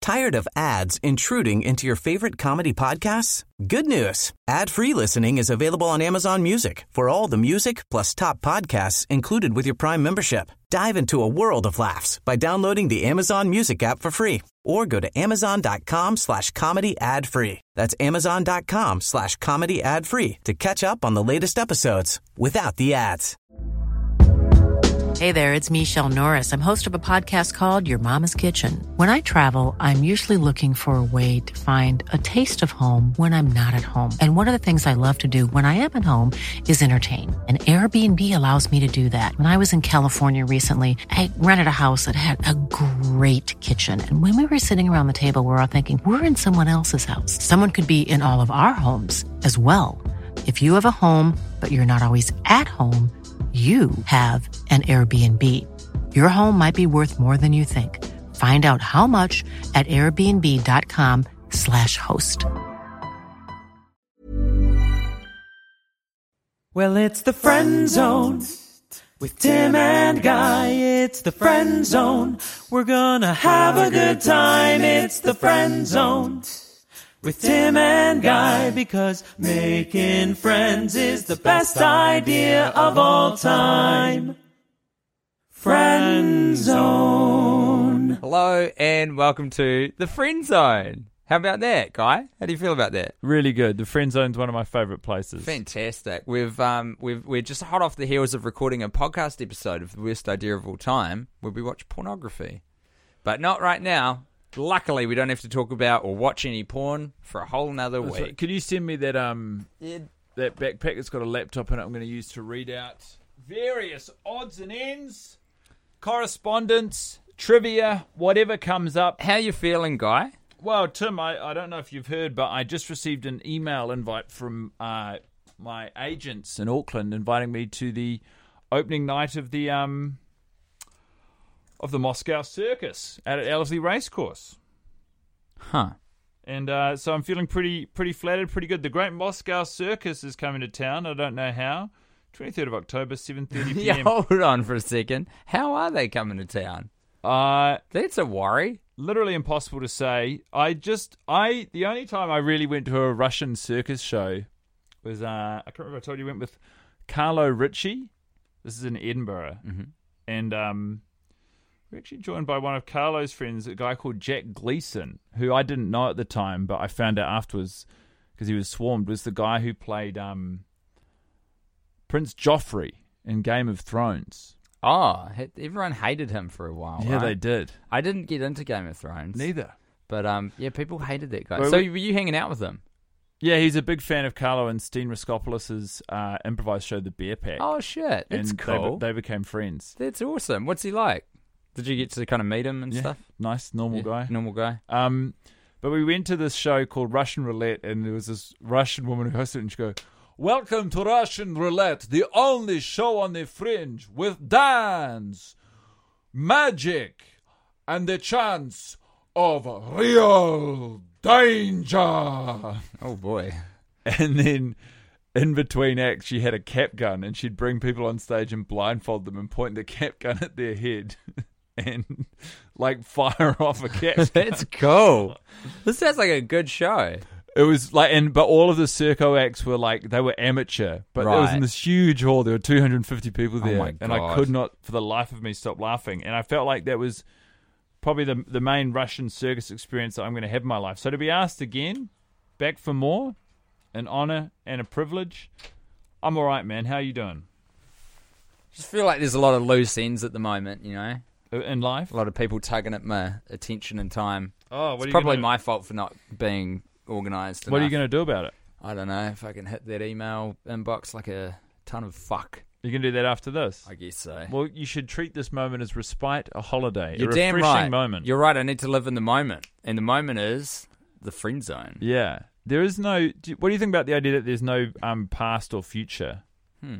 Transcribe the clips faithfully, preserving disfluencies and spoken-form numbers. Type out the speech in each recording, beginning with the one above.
Tired of ads intruding into your favorite comedy podcasts? Good news. Ad-free listening is available on Amazon Music for all the music plus top podcasts included with your Prime membership. Dive into a world of laughs by downloading the Amazon Music app for free or go to amazon.com slash comedy ad free. That's amazon.com slash comedy ad free to catch up on the latest episodes without the ads. Hey there, it's Michelle Norris. I'm host of a podcast called Your Mama's Kitchen. When I travel, I'm usually looking for a way to find a taste of home when I'm not at home. And one of the things I love to do when I am at home is entertain. And Airbnb allows me to do that. When I was in California recently, I rented a house that had a great kitchen. And when we were sitting around the table, we were all thinking, we're in someone else's house. Someone could be in all of our homes as well. If you have a home, but you're not always at home, you have an Airbnb. Your home might be worth more than you think. Find out how much at airbnb.com slash host. Well, it's the Friend Zone with Tim and Guy. It's the Friend Zone. We're gonna have a good time. It's the Friend Zone with Tim and Guy, because making friends is the best idea of all time. Friend Zone. Hello and welcome to the Friend Zone. How about that, Guy? How do you feel about that? Really good. The Friend Zone's one of my favourite places. Fantastic. We've um we've we're just hot off the heels of recording a podcast episode of the worst idea of all time, where we watch pornography, but not right now. Luckily, we don't have to talk about or watch any porn for a whole nother week. Right. Could you send me that um Yeah. that backpack that's got a laptop in it I'm going to use to read out various odds and ends, correspondence, trivia, whatever comes up. How you feeling, Guy? Well, Tim, I, I don't know if you've heard, but I just received an email invite from uh, my agents in Auckland inviting me to the opening night of the... um. of the Moscow Circus out at Ellerslie Racecourse. Huh. And uh, so I'm feeling pretty pretty flattered, pretty good. The Great Moscow Circus is coming to town. I don't know how. twenty-third of October, seven thirty p.m. Yeah, hold on for a second. How are they coming to town? Uh, That's a worry. literally impossible to say. I just, I the only time I really went to a Russian circus show was, uh, I can't remember if I told you, I went with Carlo Ricci. This is in Edinburgh. Mm-hmm. And, um... we're actually joined by one of Carlo's friends, a guy called Jack Gleason, who I didn't know at the time, but I found out afterwards because he was swarmed, was the guy who played um, Prince Joffrey in Game of Thrones. Oh, everyone hated him for a while. Yeah, right? they did. I didn't get into Game of Thrones. Neither. But um, yeah, people hated that guy. Well, so we- were you hanging out with him? Yeah, he's a big fan of Carlo and Steen Raskopoulos' uh, improvised show, The Bear Pack. Oh, shit. That's and cool. They, they became friends. That's awesome. What's he like? Did you get to kind of meet him and Yeah, stuff? nice, normal Yeah, guy. Normal guy. Um, but we went to this show called Russian Roulette, and there was this Russian woman who hosted it, and she go, "Welcome to Russian Roulette, the only show on the fringe with dance, magic, and the chance of real danger." Oh, boy. And then in between acts, she had a cap gun, and she'd bring people on stage and blindfold them and point the cap gun at their head and, like, fire off a cap gun. That's cool. This sounds like a good show. It was like, and but all of the Circo acts were like, they were amateur, but it was in Right. this huge hall. There were two hundred fifty people there, Oh my and I God. could not, for the life of me, stop laughing. And I felt like that was probably the the main Russian circus experience that I'm going to have in my life. So to be asked again, back for more, an honor and a privilege. I'm all right, man. How you doing Just feel like there's a lot of loose ends at the moment, you know? in life? A lot of people tugging at my attention and time. Oh, what It's are you probably gonna, my fault for not being organised What are you enough. going to do about it? I don't know if I can hit that email inbox like a ton of fuck. You can do that after this. I guess so. Well, you should treat this moment as respite, a holiday, You're a damn refreshing right. moment. You're right. I need to live in the moment, and the moment is the friend zone. Yeah. There is no... Do, what do you think about the idea that there's no um, past or future? Hmm.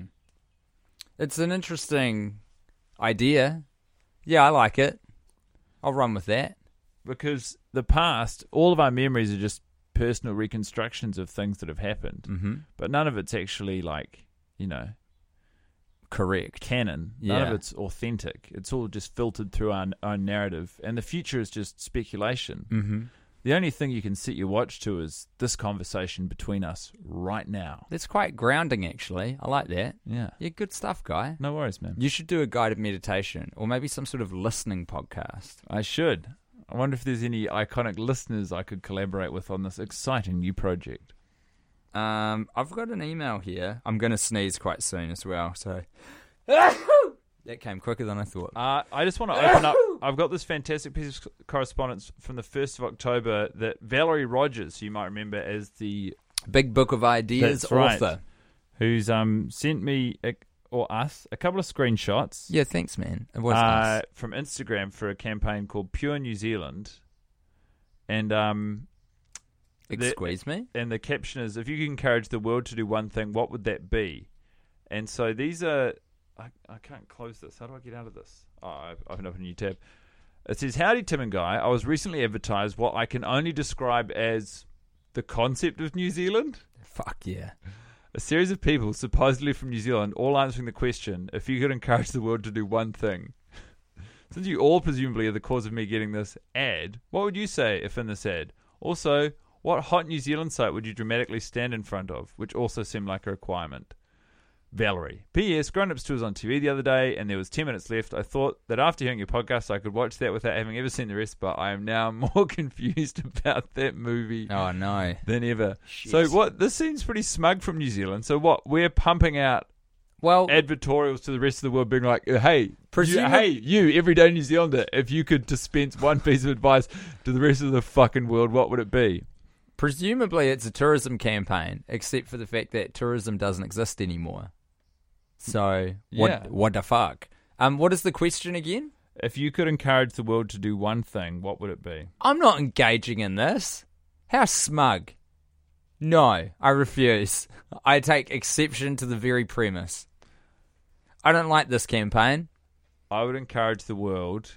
It's an interesting idea. Yeah, I like it. I'll run with that. Because the past, all of our memories are just personal reconstructions of things that have happened. Mm-hmm. But none of it's actually like, you know... correct. canon. None Yeah. of it's authentic. It's all just filtered through our own narrative, and the future is just speculation. Mm-hmm. The only thing you can set your watch to is this conversation between us right now. That's quite grounding, actually. I like that. Yeah. Yeah, good stuff, Guy. No worries, man. You should do a guided meditation or maybe some sort of listening podcast. I should. I wonder if there's any iconic listeners I could collaborate with on this exciting new project. Um, I've got an email here. I'm going to sneeze quite soon as well, so... That came quicker than I thought. Uh, I just want to open up. I've got this fantastic piece of correspondence from the first of October that Valerie Rogers, who you might remember as the Big Book of Ideas That's right. author. who's um sent me a, or us a couple of screenshots. Yeah, thanks, man. It was uh, nice. from Instagram for a campaign called Pure New Zealand, and um the- Excuse me? and the caption is, "If you could encourage the world to do one thing, what would that be?" And so these are. I, I can't close this. How do I get out of this? Oh, I've opened up a new tab. It says, "Howdy, Tim and Guy. I was recently advertised what I can only describe as the concept of New Zealand. Fuck yeah. A series of people, supposedly from New Zealand, all answering the question, if you could encourage the world to do one thing. Since you all presumably are the cause of me getting this ad, what would you say if in this ad? Also, what hot New Zealand site would you dramatically stand in front of, which also seemed like a requirement? Valerie. P S. Grown Ups two was on T V the other day, and there was ten minutes left. I thought that after hearing your podcast, I could watch that without having ever seen the rest, but I am now more confused about that movie Oh, no. than ever." Shit. So what? This seems pretty smug from New Zealand. So what? We're pumping out Well, advertorials to the rest of the world, being like, "Hey, you, Presumab- hey, you, everyday New Zealander, if you could dispense one piece of advice to the rest of the fucking world, what would it be?" presumably it's a tourism campaign, except for the fact that tourism doesn't exist anymore. So, what, Yeah. what the fuck? Um, what is the question again? If you could encourage the world to do one thing, what would it be? I'm not engaging in this. How smug. No, I refuse. I take exception to the very premise. I don't like this campaign. I would encourage the world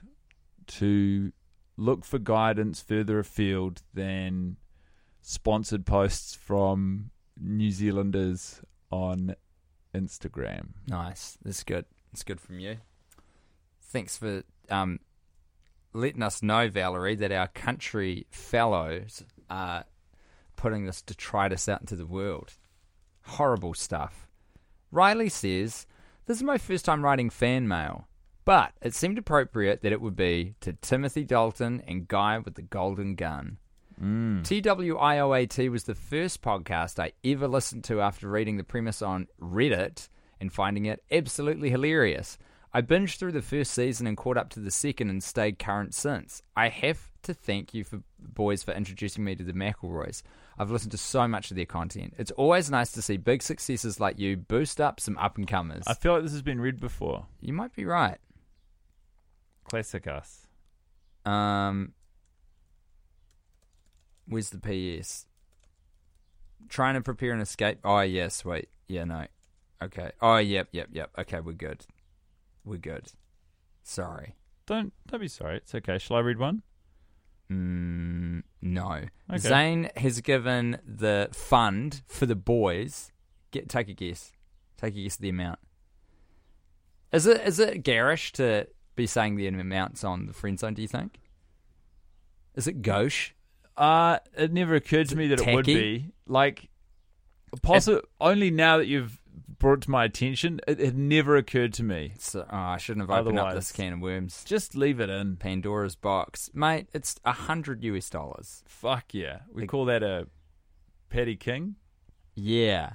to look for guidance further afield than sponsored posts from New Zealanders on Instagram. Nice. That's good. That's good from you. Thanks for um, letting us know, Valerie, that our country fellows are putting this detritus out into the world. Horrible stuff. Riley says, "This is my first time writing fan mail, but it seemed appropriate that it would be to Timothy Dalton and Guy with the Golden Gun. Mm. T W I O A T was the first podcast I ever listened to after reading the premise on Reddit and finding it absolutely hilarious. I binged through the first season and caught up to the second and stayed current since. I have to thank you for boys for introducing me to the McElroys. I've listened to so much of their content. It's always nice to see big successes like you boost up some up-and-comers." I feel like this has been read before. You might be right. Classic us. Um, where's the P S? Trying to prepare an escape. Oh, yeah, sweet. Yeah, no. Okay. Oh, yep, yep, yep. Okay, we're good. We're good. Sorry. Don't don't be sorry. It's okay. Shall I read one? Mm, no. Okay. Zane has given the fund for the boys. Get take a guess. Take a guess of the amount. Is it is it garish to be saying the amounts on the friend zone, do you think? Is it gauche? Uh, it never occurred to me that it would tacky? be. Like, possi- only now that you've brought it to my attention, it had never occurred to me. So, oh, I shouldn't have opened up Otherwise- this can of worms. Just leave it in. Pandora's box. Mate, it's a hundred US dollars. Fuck yeah. We Like- call that a Paddy King. Yeah.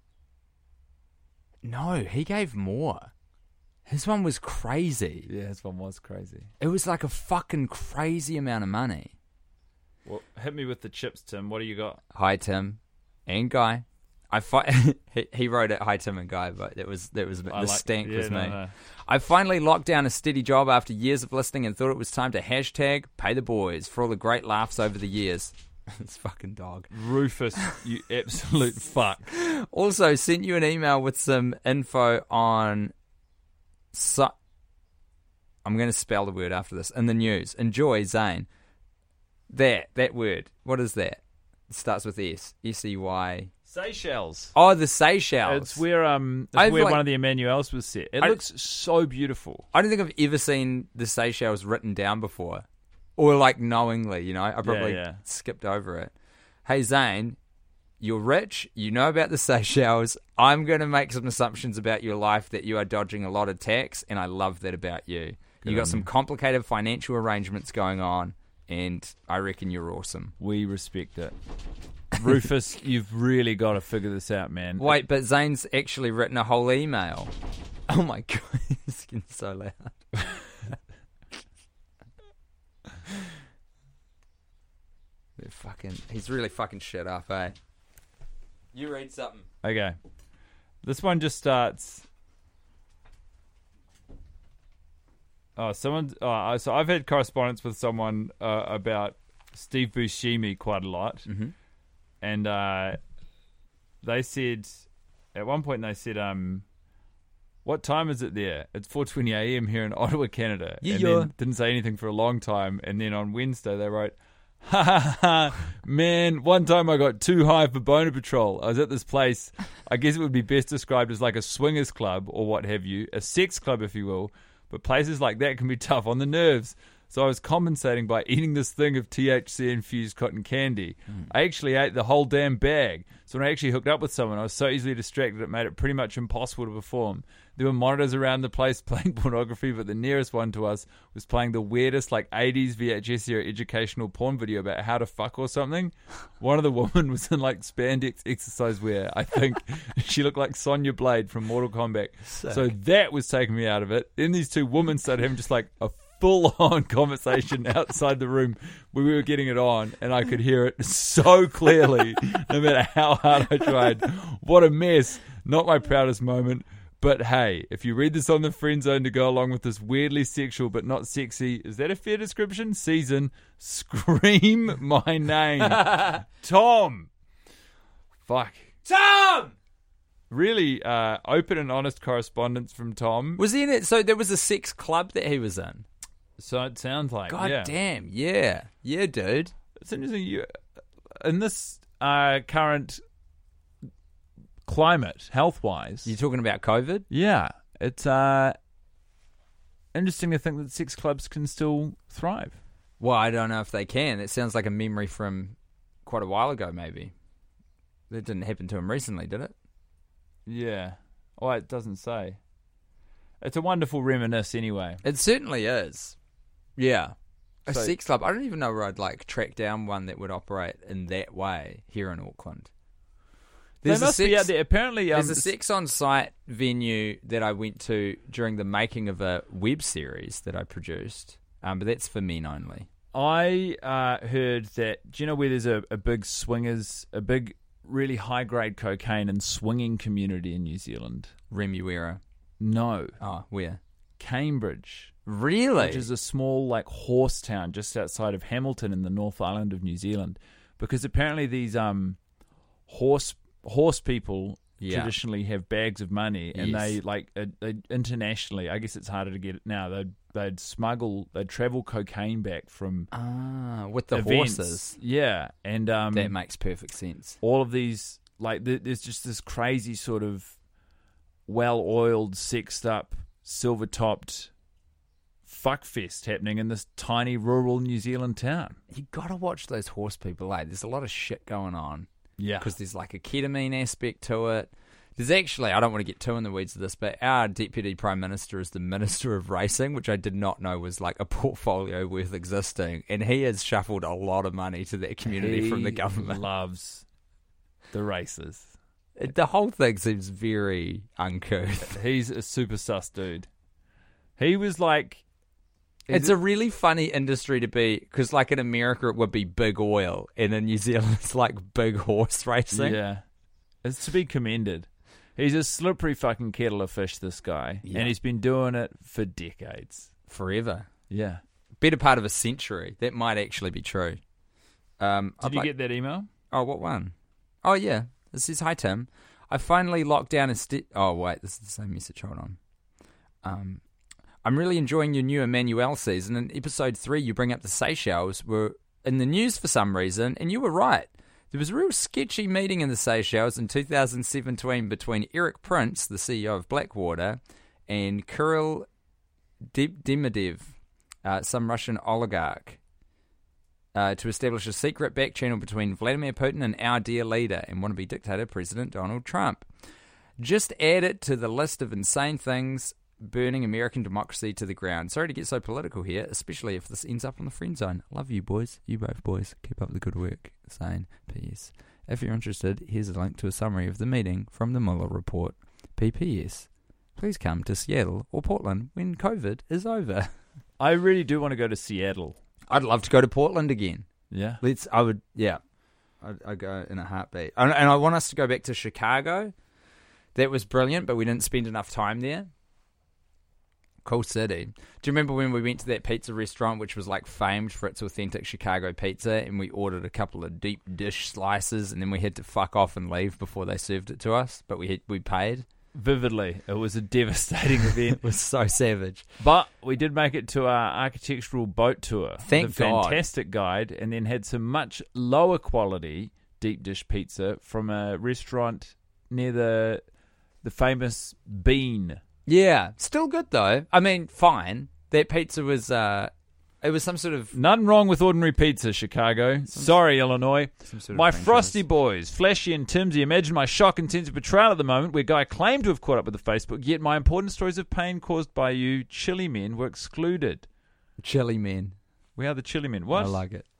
No, he gave more. His one was crazy. Yeah, his one was crazy. It was like a fucking crazy amount of money. Well, hit me with the chips, Tim. What do you got? Hi Tim and Guy. I fi- he, he wrote it. Hi Tim and Guy, but it was that was the I like- stank yeah, was no, me. no. I finally locked down a steady job after years of listening and thought it was time to hashtag pay the boys for all the great laughs over the years. This fucking dog. Rufus, you absolute fuck. Also sent you an email with some info on. So- I'm going to spell the word after this in the news. Enjoy, Zane. That that word. What is that? It starts with S. S E Y. Seychelles. Oh, the Seychelles. It's where um, it's I've where like- one of the Emmanuels was set. It I- looks so beautiful. I don't think I've ever seen the Seychelles written down before. Or like knowingly, you know. I probably yeah. skipped over it. Hey, Zane, you're rich. You know about the Seychelles. I'm going to make some assumptions about your life that you are dodging a lot of tax, and I love that about you. You got some complicated financial arrangements going on, and I reckon you're awesome. We respect it. Rufus, you've really got to figure this out, man. Wait, but Zane's actually written a whole email. Oh my god, it's getting so loud. They're fucking. He's really fucking shit up, eh? You read something. Okay. This one just starts. Oh, someone. Oh, so I've had correspondence with someone uh, about Steve Buscemi quite a lot. Mm-hmm. And uh, they said, at one point they said, um, what time is it there? It's four twenty a.m. here in Ottawa, Canada. Yeah, and yeah. then didn't say anything for a long time. And then on Wednesday they wrote, ha ha ha, man, one time I got too high for Boner Patrol. I was at this place, I guess it would be best described as like a swingers club or what have you, a sex club if you will. But places like that can be tough on the nerves. So I was compensating by eating this thing of T H C-infused cotton candy. Mm. I actually ate the whole damn bag. So when I actually hooked up with someone, I was so easily distracted it made it pretty much impossible to perform. There were monitors around the place playing pornography, but the nearest one to us was playing the weirdest like eighties V H S era educational porn video about how to fuck or something. One of the women was in like spandex exercise wear, I think. She looked like Sonya Blade from Mortal Kombat. Sick. So that was taking me out of it. Then these two women started having just like a full-on conversation outside the room where we were getting it on, and I could hear it so clearly, no matter how hard I tried. What a mess. Not my proudest moment. But hey, if you read this on the friend zone to go along with this weirdly sexual but not sexy, is that a fair description? Season, scream my name. Tom. Fuck. Tom! Really uh, open and honest correspondence from Tom. Was he in it? So there was a sex club that he was in? So it sounds like, God yeah. damn, yeah. Yeah, dude. It's interesting. You, in this uh, current climate, health-wise... You're talking about COVID? Yeah. It's uh, interesting to think that sex clubs can still thrive. Well, I don't know if they can. It sounds like a memory from quite a while ago, maybe. That didn't happen to him recently, did it? Yeah. Oh, it doesn't say. It's a wonderful reminisce anyway. It certainly is. Yeah. A So- sex club. I don't even know where I'd like track down one that would operate in that way here in Auckland. They must be out there. Apparently, um, There's a sex on site venue that I went to during the making of a web series that I produced. Um, but that's for men only. I uh, heard that. Do you know where there's a, a big swingers, a big, really high grade cocaine and swinging community in New Zealand? Remuera. No, Oh, where? Cambridge, Really? which is a small like horse town just outside of Hamilton in the North Island of New Zealand. Because apparently these um horse horse people Yeah. traditionally have bags of money, and Yes. they like uh, they internationally. I guess it's harder to get it now. They'd they'd smuggle, they'd travel cocaine back from Ah, with the events. horses. Yeah, and um, That makes perfect sense. all of these like th- there's just this crazy sort of well-oiled, sexed-up, silver-topped fuckfest happening in this tiny rural New Zealand town. You gotta watch those horse people, eh? There's a lot of shit going on. Yeah, Because there's like a ketamine aspect to it. There's actually, I don't want to get too in the weeds of this, but our Deputy Prime Minister is the Minister of Racing, which I did not know was like a portfolio worth existing. And he has shuffled a lot of money to that community from the He government. loves the races. It- the whole thing seems very uncouth. He's a super sus dude. He was like... It's a really funny industry to be, because like in America it would be big oil, and in New Zealand it's like big horse racing. Yeah. It's to be commended. He's a slippery fucking kettle of fish, this guy. Yeah. And he's been doing it for decades. Forever. Yeah. Better part of a century. That might actually be true. Um, Did I'd you like- get that email? Oh, what one? Oh, yeah. This is, hi, Tim. I finally locked down a sti- Oh, wait, this is the same message. Hold on. Um, I'm really enjoying your new Emmanuel season. In episode three, you bring up the Seychelles were in the news for some reason, and you were right. There was a real sketchy meeting in the Seychelles in two thousand seventeen between Eric Prince, the C E O of Blackwater, and Kirill Demidov, uh, some Russian oligarch, uh, to establish a secret back channel between Vladimir Putin and our dear leader and wannabe dictator President Donald Trump. Just add it to the list of insane things burning American democracy to the ground. Sorry to get so political here, especially if this ends up on the friend zone. Love you boys. You both boys. Keep up the good work. Sane. P S. If you're interested, here's a link to a summary of the meeting from the Mueller report. P P S. Please come to Seattle or Portland when COVID is over. I really do want to go to Seattle. I'd love to go to Portland again. Yeah. Let's. I would. Yeah. I'd, I'd go in a heartbeat. And, and I want us to go back to Chicago. That was brilliant, but we didn't spend enough time there. Cool city. Do you remember when we went to that pizza restaurant, which was like famed for its authentic Chicago pizza, and we ordered a couple of deep dish slices, and then we had to fuck off and leave before they served it to us, but we had, we paid? Vividly. It was a devastating event. It was so savage. But we did make it to our architectural boat tour. Thank the God. Fantastic guide, and then had some much lower quality deep dish pizza from a restaurant near the the famous Bean. Yeah, still good though. I mean, fine. That pizza was, uh, it was some sort of... Nothing wrong with ordinary pizza, Chicago. Sorry, Illinois. Sort of my franchise. Frosty boys, Flashy and Timsy. Imagine my shock and sense of betrayal at the moment where Guy claimed to have caught up with the Facebook, yet my important stories of pain caused by you, chili men, were excluded. Chili men. We are the chili men. What? I like it.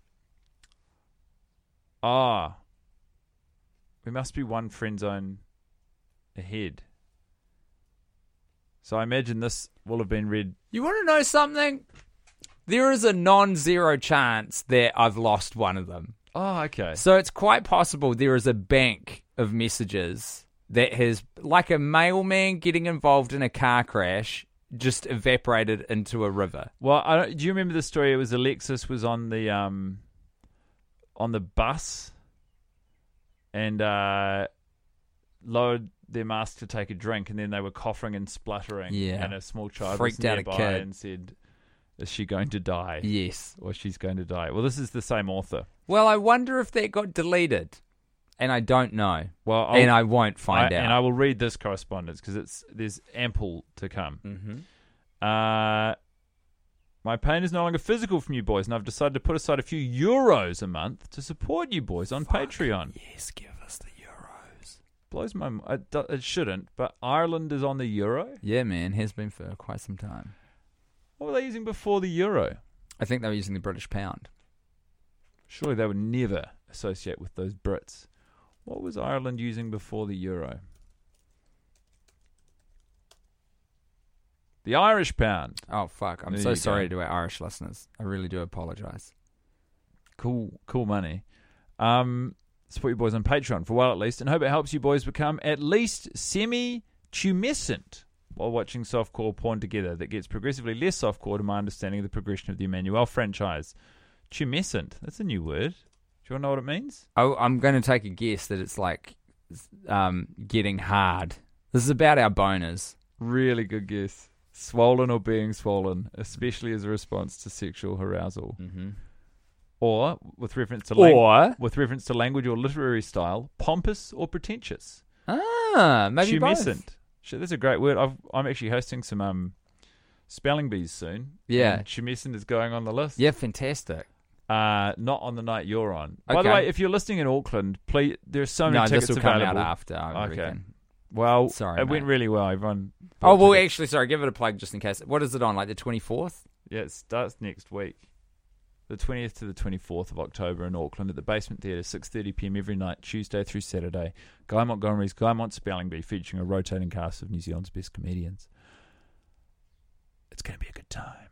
Ah. We must be one friend zone ahead. So I imagine this will have been read. You want to know something? There is a non-zero chance that I've lost one of them. Oh, okay. So it's quite possible there is a bank of messages that has, like a mailman getting involved in a car crash, just evaporated into a river. Well, I don't, do you remember the story? It was Alexis was on the um on the bus and uh, lowered their mask to take a drink, and then they were coughing and spluttering. Yeah. And a small child Freaked was out a nearby kid. and said, "Is she going to die?" Yes. Or she's going to die. Well, this is the same author. Well, I wonder if that got deleted, and I don't know. Well, I'll, and I won't find I, out. And I will read this correspondence because it's there's ample to come. Mm-hmm. Uh, my pain is no longer physical from you boys, and I've decided to put aside a few euros a month to support you boys on Fuck Patreon. Yes, give us the euros. Blows my m- it, do- it shouldn't, but Ireland is on the euro? Yeah, man, has been for quite some time. What were they using before the euro? I think they were using the British pound. Surely they would never associate with those Brits. What was Ireland using before the euro? The Irish pound. Oh, fuck. I'm There so you sorry go. to our Irish listeners. I really do apologise. Cool, cool money. Um, support you boys on Patreon for a while at least, and hope it helps you boys become at least semi-tumescent while watching softcore porn together that gets progressively less softcore to my understanding of the progression of the Emmanuel franchise. Tumescent. That's a new word. Do you want to know what it means? Oh, I'm going to take a guess that it's like um, getting hard. This is about our boners. Really good guess. Swollen or being swollen, especially as a response to sexual arousal. Mm-hmm. Or, with reference to lang- Or, with reference to language or literary style, pompous or pretentious. ah, maybe both. Tumescent. Shit, that's a great word. I've, I'm actually hosting some um, spelling bees soon. Yeah. And tumescent is going on the list. Yeah, fantastic. Uh, not on the night you're on. By the Okay. way, if you're listening in Auckland, please, there are so many No, tickets this will come available. out after, I Okay. reckon. Well, Sorry, it mate. went really well. Everyone. Oh, bought well, tickets. actually, sorry, give it a plug just in case. What is it on, like the twenty-fourth? Yeah, it starts next week. The twentieth to the twenty-fourth of October in Auckland at the Basement Theatre, six thirty p.m. every night, Tuesday through Saturday. Guy Montgomery's Guy Mont Spelling Bee, featuring a rotating cast of New Zealand's best comedians. It's going to be a good time.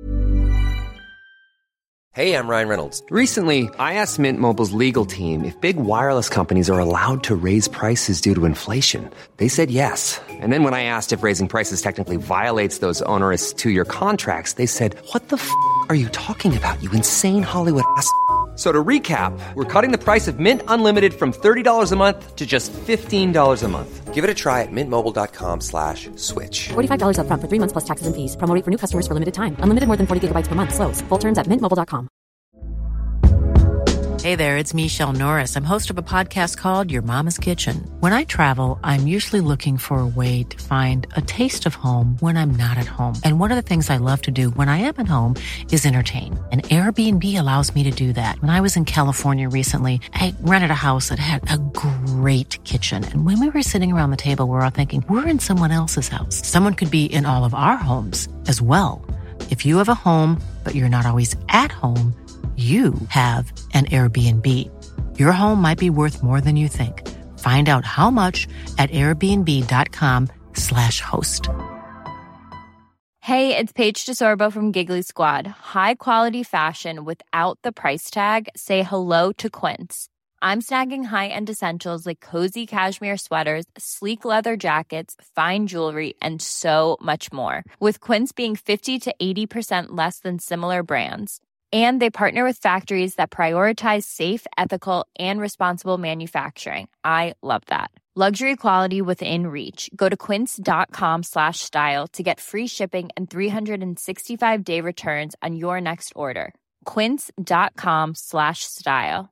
Hey, I'm Ryan Reynolds. Recently, I asked Mint Mobile's legal team if big wireless companies are allowed to raise prices due to inflation. They said yes. And then when I asked if raising prices technically violates those onerous two-year contracts, they said, "What the f*** are you talking about, you insane Hollywood ass f- So to recap, we're cutting the price of Mint Unlimited from thirty dollars a month to just fifteen dollars a month. Give it a try at mintmobile.com slash switch. forty-five dollars up front for three months plus taxes and fees. Promo rate for new customers for limited time. Unlimited more than forty gigabytes per month slows. Full terms at mint mobile dot com. Hey there, it's Michelle Norris. I'm host of a podcast called Your Mama's Kitchen. When I travel, I'm usually looking for a way to find a taste of home when I'm not at home. And one of the things I love to do when I am at home is entertain. And Airbnb allows me to do that. When I was in California recently, I rented a house that had a great kitchen. And when we were sitting around the table, we were all thinking, we're in someone else's house. Someone could be in all of our homes as well. If you have a home, but you're not always at home, you have an Airbnb. Your home might be worth more than you think. Find out how much at airbnb.com slash host. Hey, it's Paige DeSorbo from Giggly Squad. High quality fashion without the price tag. Say hello to Quince. I'm snagging high-end essentials like cozy cashmere sweaters, sleek leather jackets, fine jewelry, and so much more. With Quince being fifty to eighty percent less than similar brands. And they partner with factories that prioritize safe, ethical, and responsible manufacturing. I love that. Luxury quality within reach. Go to quince.com slash style to get free shipping and three sixty-five day returns on your next order. Quince.com slash style.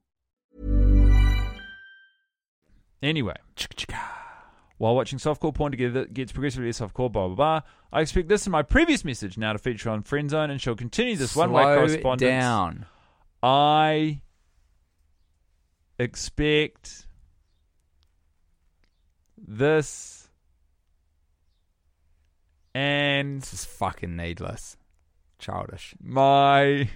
Anyway, while watching softcore porn together that gets progressively less softcore, blah, blah, blah, I expect this in my previous message now to feature on Friendzone and shall continue this one-way correspondence. Slow down. I expect this and... This is fucking needless. Childish. My...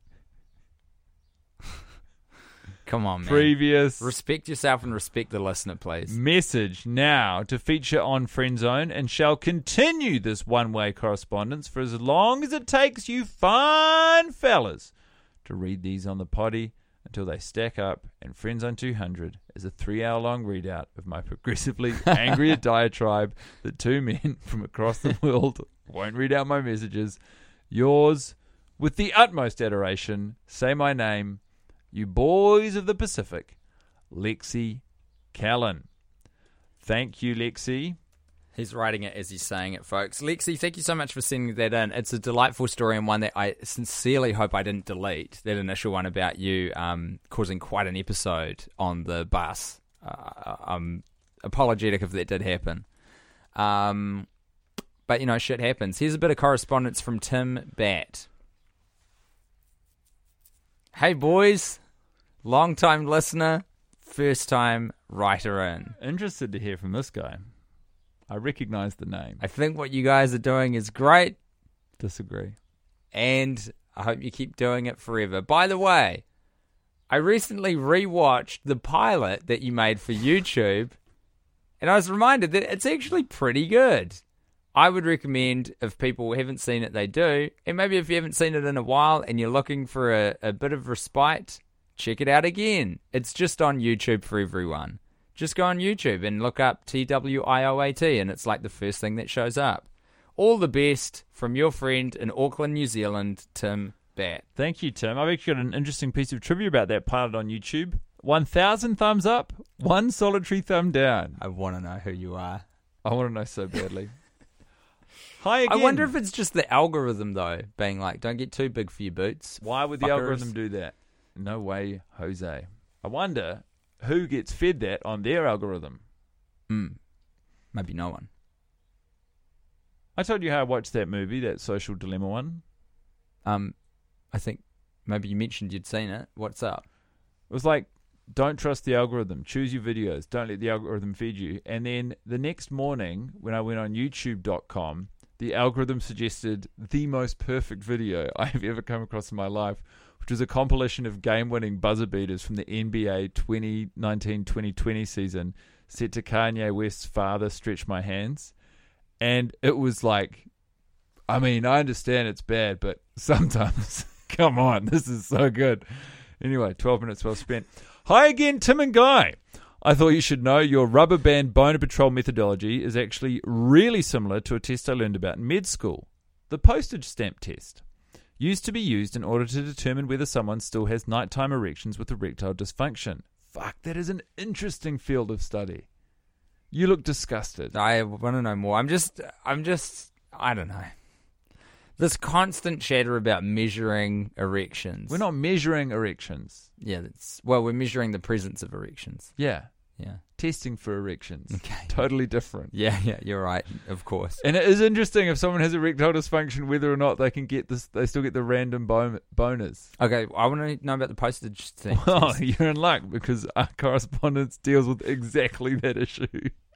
Come on, man. Previous respect yourself and respect the listener, please. Message now to feature on Friendzone and shall continue this one-way correspondence for as long as it takes you fine fellas to read these on the potty until they stack up, and Friendzone two hundred is a three-hour-long readout of my progressively angrier diatribe that two men from across the world won't read out my messages. Yours, with the utmost adoration, say my name, you boys of the Pacific, Lexi Callan. Thank you, Lexi. He's writing it as he's saying it, folks. Lexi, thank you so much for sending that in. It's a delightful story and one that I sincerely hope I didn't delete, that initial one about you um, causing quite an episode on the bus. Uh, I'm apologetic if that did happen. Um, but, you know, shit happens. Here's a bit of correspondence from Tim Batt. Hey, boys. Long-time listener, first-time writer in. Interested to hear from this guy. I recognize the name. I think what you guys are doing is great. Disagree. And I hope you keep doing it forever. By the way, I recently rewatched the pilot that you made for YouTube, and I was reminded that it's actually pretty good. I would recommend, if people haven't seen it, they do. And maybe if you haven't seen it in a while and you're looking for a, a bit of respite, check it out again. It's just on YouTube for everyone. Just go on YouTube and look up T W I O A T, and it's like the first thing that shows up. All the best from your friend in Auckland, New Zealand, Tim Batt. Thank you, Tim. I've actually got an interesting piece of trivia about that pilot on YouTube. one thousand thumbs up, one solitary thumb down. I want to know who you are. I want to know so badly. Hi again. I wonder if it's just the algorithm, though, being like, don't get too big for your boots. Why would the fuckers. algorithm do that? No way, Jose. I wonder who gets fed that on their algorithm. Hmm. Maybe no one. I told you how I watched that movie, that Social Dilemma one. Um, I think maybe you mentioned you'd seen it. What's up? It was like, don't trust the algorithm. Choose your videos. Don't let the algorithm feed you. And then the next morning, when I went on YouTube dot com, the algorithm suggested the most perfect video I have ever come across in my life, which was a compilation of game-winning buzzer beaters from the N B A twenty nineteen twenty twenty season set to Kanye West's Father, Stretch My Hands. And it was like, I mean, I understand it's bad, but sometimes, come on, this is so good. Anyway, twelve minutes well spent. Hi again, Tim and Guy. I thought you should know your rubber band boner patrol methodology is actually really similar to a test I learned about in med school. The postage stamp test. Used to be used in order to determine whether someone still has nighttime erections with erectile dysfunction. Fuck, that is an interesting field of study. You look disgusted. I want to know more. I'm just, I'm just, I don't know. This constant chatter about measuring erections. We're not measuring erections. Yeah, that's, well, we're measuring the presence of erections. Yeah. Yeah. Testing for erections. Okay. Totally different. Yeah, yeah, you're right, of course. And it is interesting if someone has erectile dysfunction, whether or not they can get this, they still get the random bon- bonus. Okay, I want to know about the postage thing. Well, you're in luck because our correspondence deals with exactly that issue.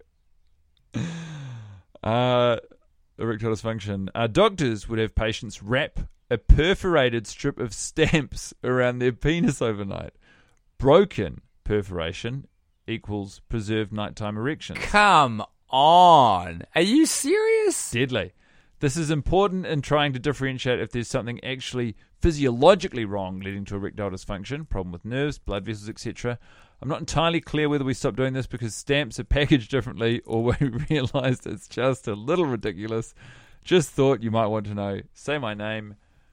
uh, erectile dysfunction. Uh, doctors would have patients wrap a perforated strip of stamps around their penis overnight. Broken perforation equals preserved nighttime erections. Come on. Are you serious? Deadly. This is important in trying to differentiate if there's something actually physiologically wrong leading to erectile dysfunction, problem with nerves, blood vessels, et cetera. I'm not entirely clear whether we stopped doing this because stamps are packaged differently or we realized it's just a little ridiculous. Just thought you might want to know. Say my name,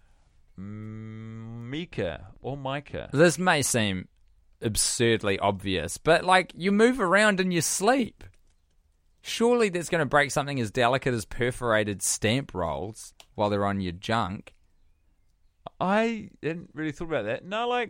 Mika or Micah. This may seem absurdly obvious, but like you move around in your sleep. Surely that's going to break something as delicate as perforated stamp rolls while they're on your junk. I hadn't really thought about that. No, like,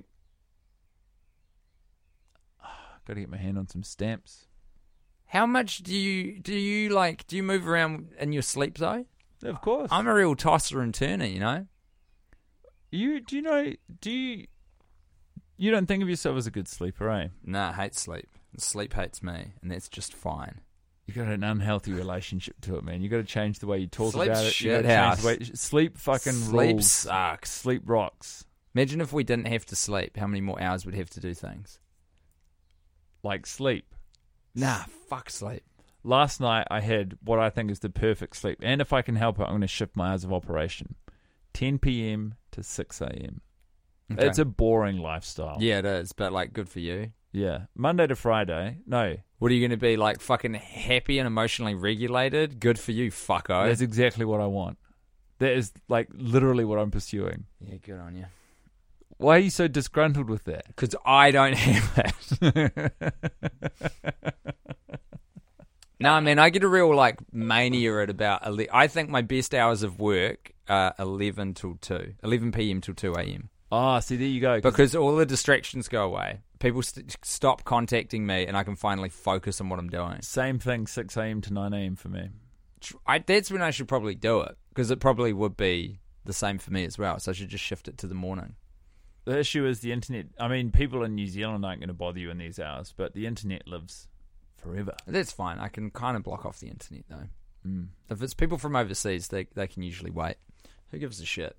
got to get my hand on some stamps. How much do you do you like? Do you move around in your sleep though? Of course, I'm a real tosser and turner, you know. You do you know? Do you? You don't think of yourself as a good sleeper, eh? Nah, I hate sleep. Sleep hates me, and that's just fine. You got an unhealthy relationship to it, man. You got to change the way you talk Sleep's about it. Shit you gotta change house. the way, sleep fucking Sleep rules. sucks. Sleep rocks. Imagine if we didn't have to sleep. How many more hours we'd have to do things? Like sleep. Nah, fuck sleep. Last night I had what I think is the perfect sleep, and if I can help it, I'm going to shift my hours of operation. ten p.m. to six a.m. Okay. It's a boring lifestyle. Yeah, it is, but like good for you. Yeah. Monday to Friday. No. What are you going to be like fucking happy and emotionally regulated? Good for you, fucko. That's exactly what I want. That is like literally what I'm pursuing. Yeah, good on you. Why are you so disgruntled with that? Because I don't have it. No, man, I get a real like mania at about. ele- I think my best hours of work are eleven till two, eleven p.m. till two a.m. Ah, see, there you go. Because all the distractions go away. People st- stop contacting me, and I can finally focus on what I'm doing. Same thing, six a.m. to nine a.m. for me. I, that's when I should probably do it, because it probably would be the same for me as well. So I should just shift it to the morning. The issue is the internet. I mean, people in New Zealand aren't going to bother you in these hours, but the internet lives forever. That's fine. I can kind of block off the internet, though. Mm. If it's people from overseas, they they can usually wait. Who gives a shit?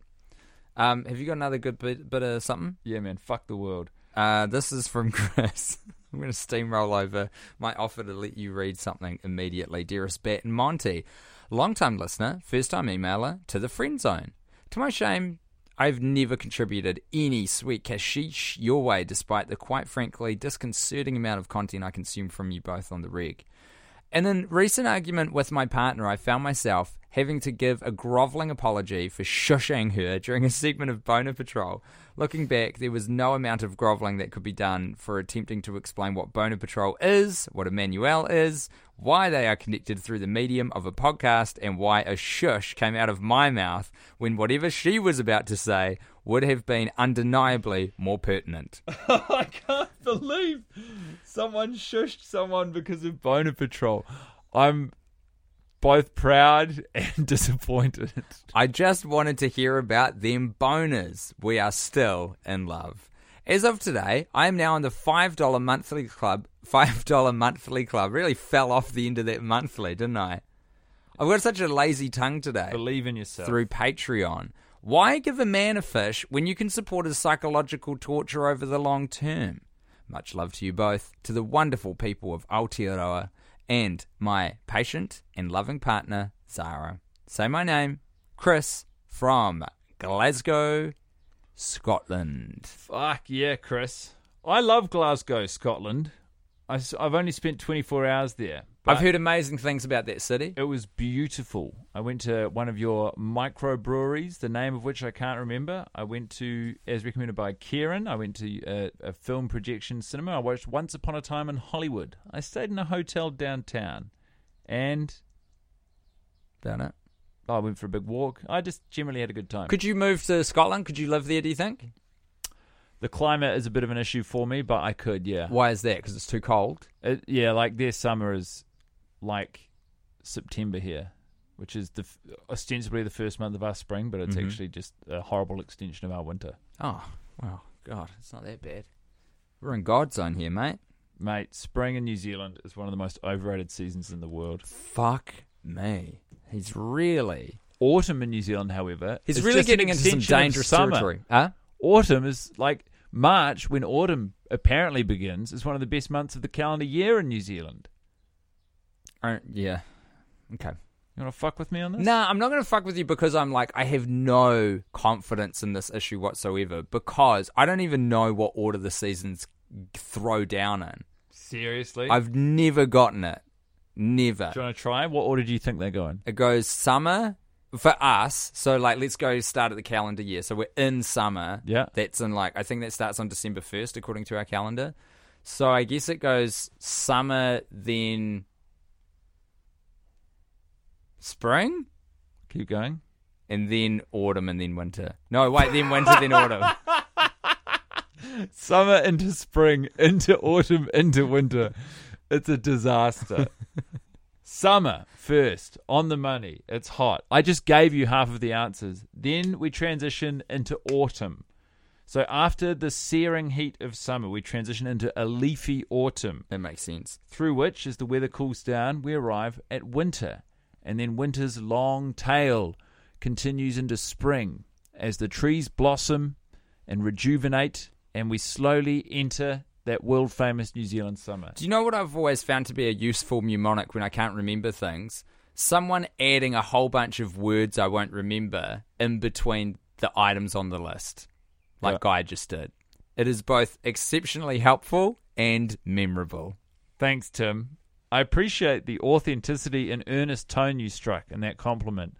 Um, have you got another good bit, bit of something? Yeah, man. Fuck the world. Uh, this is from Chris. I'm going to steamroll over my offer to let you read something immediately. Dearest Bet and Monty, long-time listener, first-time emailer to the friend zone. To my shame, I've never contributed any sweet cashish your way, despite the quite frankly disconcerting amount of content I consume from you both on the reg. In a recent argument with my partner, I found myself having to give a grovelling apology for shushing her during a segment of Boner Patrol. Looking back, there was no amount of grovelling that could be done for attempting to explain what Boner Patrol is, what a manual is, why they are connected through the medium of a podcast, and why a shush came out of my mouth when whatever she was about to say would have been undeniably more pertinent. I can't believe someone shushed someone because of Boner Patrol. I'm both proud and disappointed. I just wanted to hear about them boners. We are still in love. As of today, I am now on the five dollars monthly club. five dollars monthly club. Really fell off the end of that monthly, didn't I? I've got such a lazy tongue today. Believe in yourself. Through Patreon. Why give a man a fish when you can support his psychological torture over the long term? Much love to you both, to the wonderful people of Aotearoa, and my patient and loving partner, Zara. Say my name, Chris, from Glasgow, Scotland. Fuck yeah, Chris. I love Glasgow, Scotland. I, I've only spent twenty-four hours there. I've heard amazing things about that city. It was beautiful. I went to one of your microbreweries, the name of which I can't remember. I went to, as recommended by Kieran, I went to a, a film projection cinema. I watched Once Upon a Time in Hollywood. I stayed in a hotel downtown. And Done it. I went for a big walk. I just generally had a good time. Could you move to Scotland? Could you live there, do you think? The climate is a bit of an issue for me, but I could, yeah. Why is that? Because it's too cold? It, yeah, like their summer is like September here, which is the f- ostensibly the first month of our spring, but it's Mhm. actually just a horrible extension of our winter. Oh, well, God, it's not that bad. We're in God's zone here, mate. Mate, spring in New Zealand is one of the most overrated seasons in the world. Fuck me. He's really... Autumn in New Zealand, however, He's is really just an getting into some extension of dangerous summer. territory. Huh? Autumn is like March, when autumn apparently begins, is one of the best months of the calendar year in New Zealand. Uh, yeah. Okay. You want to fuck with me on this? Nah, I'm not going to fuck with you because I'm like, I have no confidence in this issue whatsoever because I don't even know what order the seasons throw down in. Seriously? I've never gotten it. Never. Do you want to try? What order do you think they're going? It goes summer for us. So, like, let's go start at the calendar year. So we're in summer. Yeah. That's in, like, I think that starts on December first, according to our calendar. So I guess it goes summer, then spring, Keep going. and then autumn, and then winter. No, wait, then winter, then autumn. Summer into spring, into autumn, into winter. It's a disaster. Summer first, on the money. It's hot. I just gave you half of the answers. Then we transition into autumn. So after the searing heat of summer, we transition into a leafy autumn. That makes sense. Through which, as the weather cools down, we arrive at winter. And then winter's long tail continues into spring as the trees blossom and rejuvenate, and we slowly enter that world-famous New Zealand summer. Do you know what I've always found to be a useful mnemonic when I can't remember things? Someone adding a whole bunch of words I won't remember in between the items on the list, like Yeah. Guy just did. It is both exceptionally helpful and memorable. Thanks, Tim. I appreciate the authenticity and earnest tone you struck in that compliment.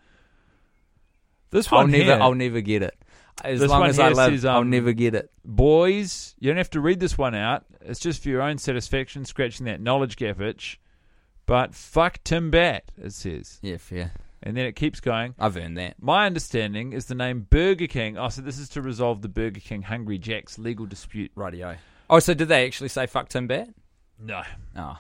This I'll one never, here, I'll never get it. As This long one as I here live, says, I'll um, never get it. boys, you don't have to read this one out. It's just for your own satisfaction, scratching that knowledge gap itch. But fuck Tim Bat, it says. Yeah, fair. And then it keeps going. I've earned that. My understanding is the name Burger King. Oh, so this is to resolve the Burger King Hungry Jack's legal dispute. Rightio. Oh, so did they actually say fuck Tim Bat? No. Oh.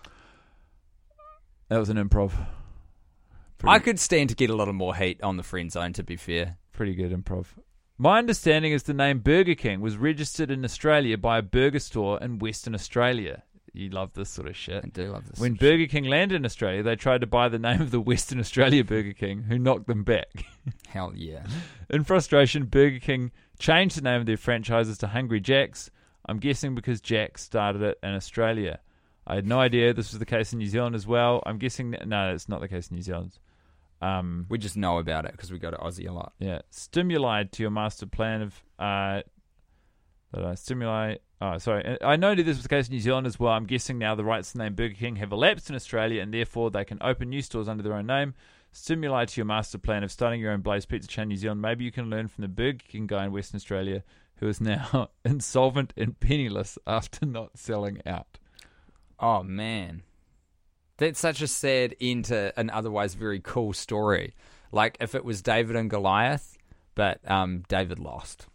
That was an improv. Pretty, I could stand to get a little more heat on the friend zone, to be fair. pretty good improv. My understanding is the name Burger King was registered in Australia by a burger store in Western Australia. You love this sort of shit. I do love this. When sort of Burger King landed in Australia, they tried to buy the name of the Western Australia Burger King, who knocked them back. shit. Hell yeah. In frustration, Burger King changed the name of their franchises to Hungry Jack's. I'm guessing because Jack started it in Australia. I had no idea this was the case in New Zealand as well. I'm guessing that, no, it's not the case in New Zealand. Um, We just know about it because we go to Aussie a lot. yeah, stimuli to your master plan of uh, that I stimuli. Oh, sorry. I noted this was the case in New Zealand as well. I'm guessing now the rights to the name Burger King have elapsed in Australia, and therefore they can open new stores under their own name. Stimuli to your master plan of starting your own Blaze Pizza chain in New Zealand. Maybe you can learn from the Burger King guy in Western Australia, who is now insolvent and penniless after not selling out. Oh, man. That's such a sad end to an otherwise very cool story. Like if it was David and Goliath, but um, David lost.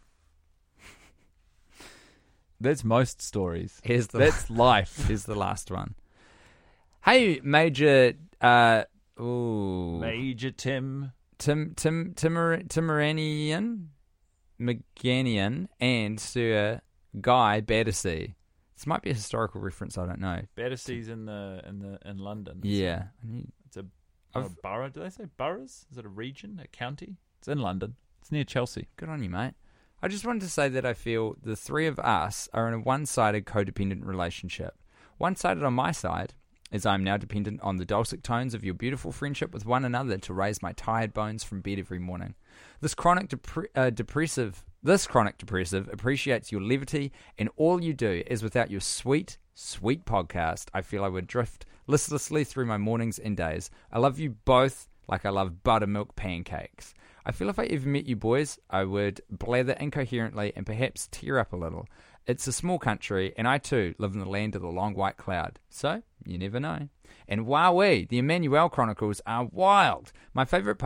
That's most stories. Here's the That's life. Here's the last one. Hey, Major... Uh, ooh, Major Tim. Tim Tim Timor, Timoranian, McGannian, and Sir Guy Battersea. This might be a historical reference. I don't know. Battersea's in the in the in London. Yeah, It's a, a I've- borough. Do they say boroughs? Is it a region? A county? It's in London. It's near Chelsea. good on you, mate. I just wanted to say that I feel the three of us are in a one-sided codependent relationship. One-sided on my side is I'm now dependent on the dulcet tones of your beautiful friendship with one another to raise my tired bones from bed every morning. This chronic depre- uh, depressive, this chronic depressive appreciates your levity, and all you do is without your sweet, sweet podcast, I feel I would drift listlessly through my mornings and days. I love you both like I love buttermilk pancakes. I feel if I ever met you boys, I would blather incoherently and perhaps tear up a little. It's a small country, and I too live in the land of the long white cloud. So, you never know. And wowee, the Emmanuel Chronicles are wild. My favourite part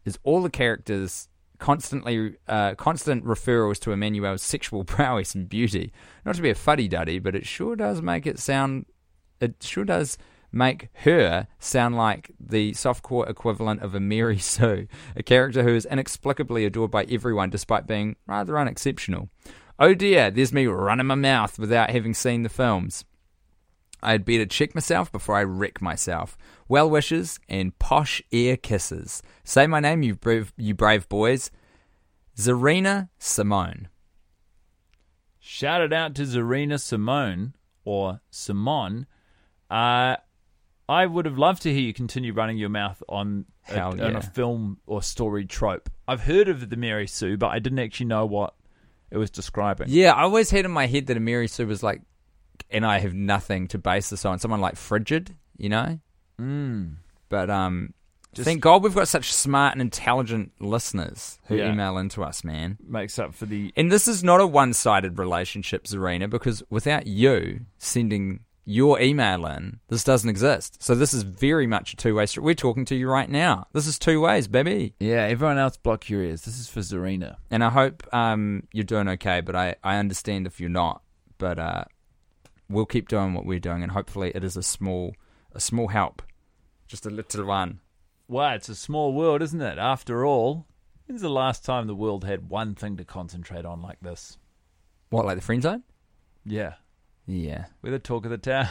is all the characters constantly uh, constant referrals to Emmanuel's sexual prowess and beauty. Not to be a fuddy-duddy, but it sure does make it sound... It sure does make her sound like the softcore equivalent of a Mary Sue, a character who is inexplicably adored by everyone despite being rather unexceptional. Oh dear, there's me running my mouth without having seen the films. I'd better check myself before I wreck myself. Well wishes and posh ear kisses. Say my name, you brave, you brave boys. Zarina Simone. Shout it out to Zarina Simone, or Simone. Uh, I would have loved to hear you continue running your mouth on a, Hell yeah. on a film or story trope. I've heard of the Mary Sue, but I didn't actually know what it was describing. Yeah, I always had in my head that a Mary Sue was like, and I have nothing to base this on, someone like Frigid, you know? Mm. But um, Just- thank God we've got such smart and intelligent listeners who Yeah. email into us, man. Makes up for the... And this is not a one-sided relationship, Zarina, because without you sending your email in, this doesn't exist. So this is very much a two-way street. We're talking to you right now. This is two ways, baby. Yeah, everyone else block your ears. This is for Zarina. And I hope um, you're doing okay, but I, I understand if you're not. But uh, we'll keep doing what we're doing, and hopefully it is a small a small help. Just a little one. Well, it's a small world, isn't it? After all, when's the last time the world had one thing to concentrate on like this? What, like the friend zone? Yeah. Yeah. We're the talk of the town.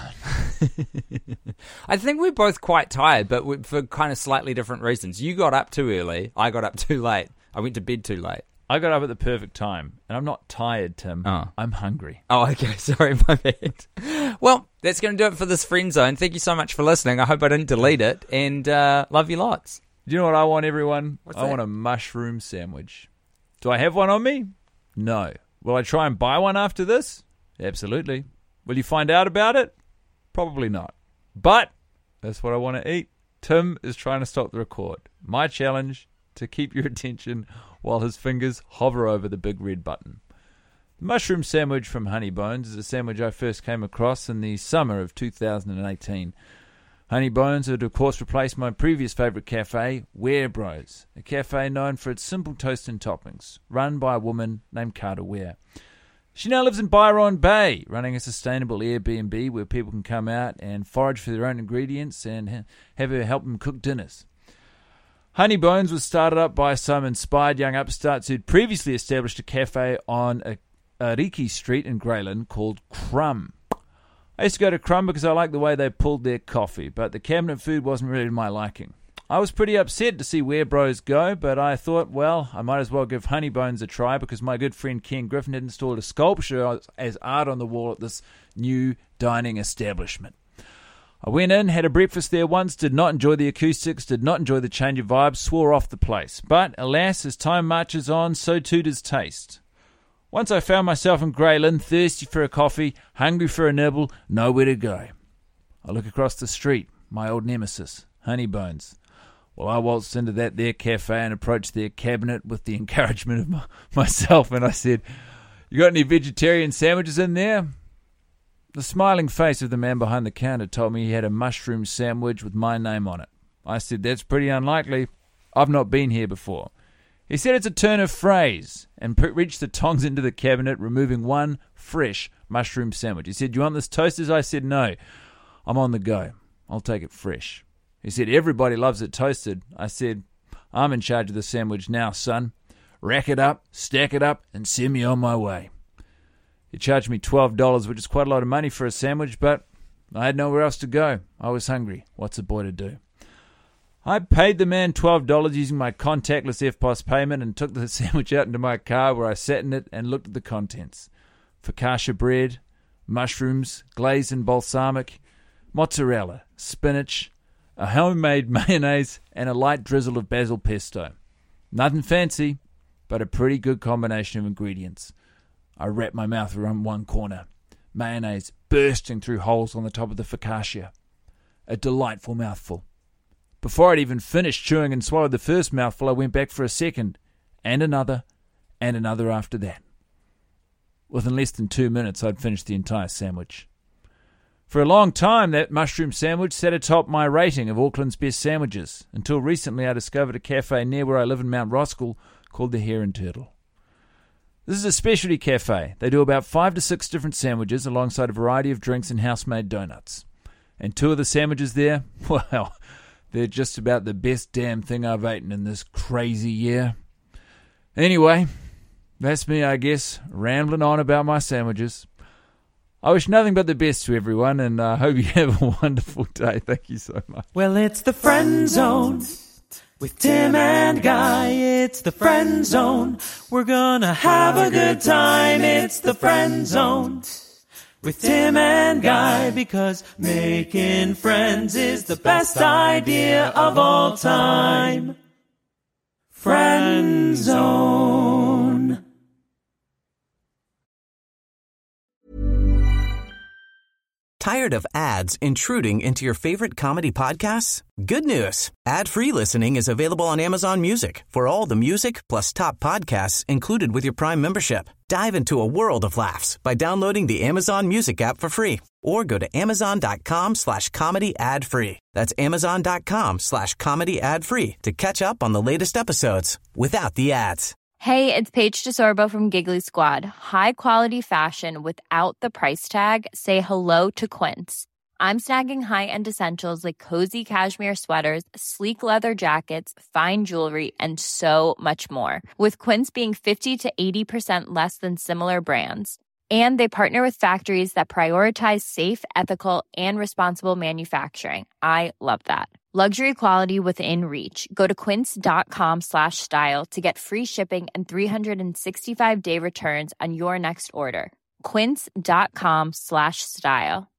I think we're both quite tired, but we for kind of slightly different reasons. You got up too early. I got up too late. I went to bed too late. I got up at the perfect time, and I'm not tired, Tim. Oh. I'm hungry. Oh, okay. Sorry, my bad. Well, that's going to do it for this friend zone. Thank you so much for listening. I hope I didn't delete it, and uh, love you lots. Do you know what I want, everyone? What's I that? want a mushroom sandwich. Do I have one on me? No. Will I try and buy one after this? Absolutely. Will you find out about it? Probably not. But that's what I want to eat. Tim is trying to stop the record. My challenge, to keep your attention while his fingers hover over the big red button. The mushroom sandwich from Honey Bones is a sandwich I first came across in the summer of two thousand eighteen. Honey Bones had of course replaced my previous favourite cafe, Ware Bros, a cafe known for its simple toast and toppings, run by a woman named Carter Ware. She now lives in Byron Bay, running a sustainable Airbnb where people can come out and forage for their own ingredients and ha- have her help them cook dinners. Honey Bones was started up by some inspired young upstarts who'd previously established a cafe on a, Ariki Street in Greyland called Crumb. I used to go to Crumb because I liked the way they pulled their coffee, but the cabinet food wasn't really to my liking. I was pretty upset to see Ware Bros go, but I thought, well, I might as well give Honey Bones a try because my good friend Ken Griffin had installed a sculpture as art on the wall at this new dining establishment. I went in, had a breakfast there once, did not enjoy the acoustics, did not enjoy the change of vibes, swore off the place. But, alas, as time marches on, so too does taste. Once I found myself in Greyland, thirsty for a coffee, hungry for a nibble, nowhere to go. I look across the street, my old nemesis, Honey Bones. Well, I waltzed into that there cafe and approached their cabinet with the encouragement of my, myself, and I said, "You got any vegetarian sandwiches in there?" The smiling face of the man behind the counter told me he had a mushroom sandwich with my name on it. I said, "That's pretty unlikely. I've not been here before." He said it's a turn of phrase and put, reached the tongs into the cabinet, removing one fresh mushroom sandwich. He said, "You want this toasted?" I said, "No, I'm on the go. I'll take it fresh." He said, "Everybody loves it toasted." I said, "I'm in charge of the sandwich now, son. Rack it up, stack it up, and send me on my way." He charged me twelve dollars, which is quite a lot of money for a sandwich, but I had nowhere else to go. I was hungry. What's a boy to do? I paid the man twelve dollars using my contactless F P O S payment and took the sandwich out into my car where I sat in it and looked at the contents. Focaccia bread, mushrooms, glazed and balsamic, mozzarella, spinach, a homemade mayonnaise, and a light drizzle of basil pesto. Nothing fancy, but a pretty good combination of ingredients. I wrapped my mouth around one corner, mayonnaise bursting through holes on the top of the focaccia. A delightful mouthful. Before I'd even finished chewing and swallowed the first mouthful, I went back for a second, and another, and another after that. Within less than two minutes, I'd finished the entire sandwich. For a long time, that mushroom sandwich sat atop my rating of Auckland's best sandwiches, until recently I discovered a cafe near where I live in Mount Roskill called the Hare and Turtle. This is a specialty cafe. They do about five to six different sandwiches alongside a variety of drinks and house-made donuts. And two of the sandwiches there, well, they're just about the best damn thing I've eaten in this crazy year. Anyway, that's me, I guess, rambling on about my sandwiches. I wish nothing but the best to everyone, and I uh, hope you have a wonderful day. Thank you so much. Well, it's the Friend Zone with Tim and Guy. It's the Friend Zone. We're gonna have a good time. It's the Friend Zone with Tim and Guy, because making friends is the best idea of all time. Friend Zone. Tired of ads intruding into your favorite comedy podcasts? Good news. Ad-free listening is available on Amazon Music for all the music plus top podcasts included with your Prime membership. Dive into a world of laughs by downloading the Amazon Music app for free or go to amazon.com slash comedy ad free. That's amazon.com slash comedy ad free to catch up on the latest episodes without the ads. Hey, it's Paige DeSorbo from Giggly Squad. High quality fashion without the price tag. Say hello to Quince. I'm snagging high-end essentials like cozy cashmere sweaters, sleek leather jackets, fine jewelry, and so much more. With Quince being fifty to eighty percent less than similar brands. And they partner with factories that prioritize safe, ethical, and responsible manufacturing. I love that. Luxury quality within reach. Go to quince.com slash style to get free shipping and three sixty-five day returns on your next order. Quince.com slash style.